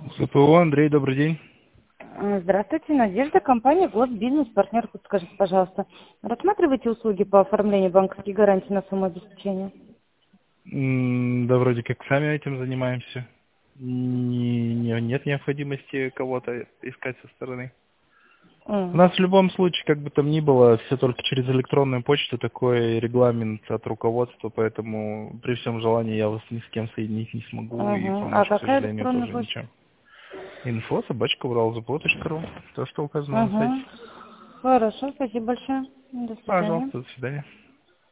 СПО, Андрей, добрый день. Здравствуйте, Надежда, компания Госбизнес, партнер. Скажите, пожалуйста, рассматриваете услуги по оформлению банковских гарантий на сумму обеспечения? Да вроде как сами этим занимаемся. Нет необходимости кого-то искать со стороны. У М. нас в любом случае, как бы там ни было, все только через электронную почту, такой регламент от руководства, поэтому при всем желании я вас ни с кем соединить не смогу и Мгм. А помочь, к какая сожалению, электронная тоже почта? ничем. Info@uralzapо.ru, то, что указано на сайте. Угу. Хорошо, спасибо большое. До свидания. Пожалуйста, до свидания.